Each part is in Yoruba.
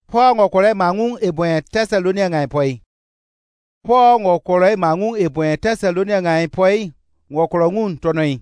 Paul ngokole mangung ebwen Thessalonia ngai poi. Paul ngokole mangung ebwen Thessalonia ngai poi ngokolo ngun tonoi.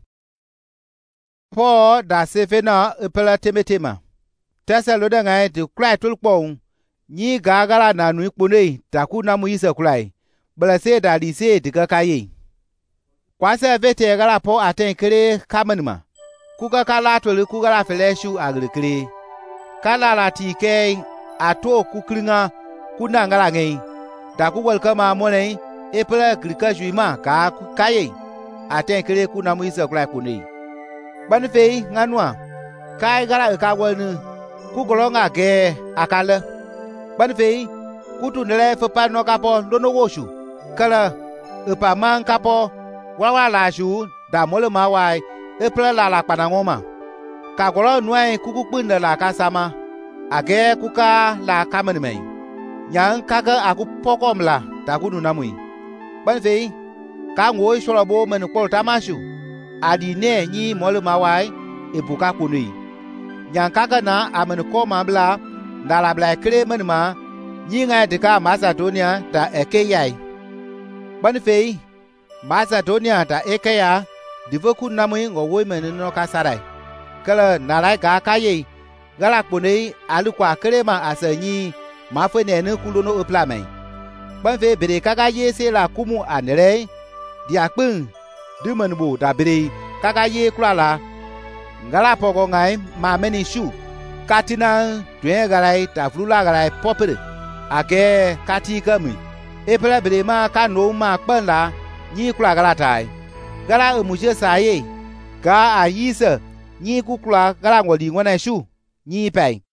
Paul da sefena epela temetema. Thessalonia ngai de klai tulpong ni gagala na nu ikpunei taku namu isa klai. Bala se da lise diga kayi. Kwasa vete gala po aten kere kamanima. Kuga kala tole kuga la feleshu agrikre. Kala la tike ato kukringa kuna ngala ngai. Da ku welcome money epela grika juima ka kayi. Aten kere kuna mu isa klai punei. Ban fei nganwa. Kai gala ka walnu ku golonga ge akala. Ban fei kutu nele fepa no kapo dono woshu. Kala epa man kapo wawa la shu da mole mawai epela la panangoma. Ka golo nuai kuku punda la kasama. Age kuka la kamanimei. Yang kaga aku pokom la takunu namui. Ban fei ka ngoi sholobo men kwol tamashu. Adi ne nyi mole mawai ebuka kunui. Yang kaga na amen ko mambla ndala bla kre menma nyi ngai deka Macedonia da ekeyai. Ban fei Macedonia da ekeya divoku namui ngowoi men no kasarai. Kala nalai ga kayi gala punei alukwa krema asanyi mafene ne kulono uplamai. Ban fei bere kaga yese la kumu anere diakpun dimanbu da bere kaga ye klala ngala pogo ngai ma meni shu katina dwe galai ta flula galai popere age kati kami epela bere ma kanu ma kpanla nyi kula gala tai gala emuje saye ga ayisa nyi kukula gala ngoli ngwana shu nyi pai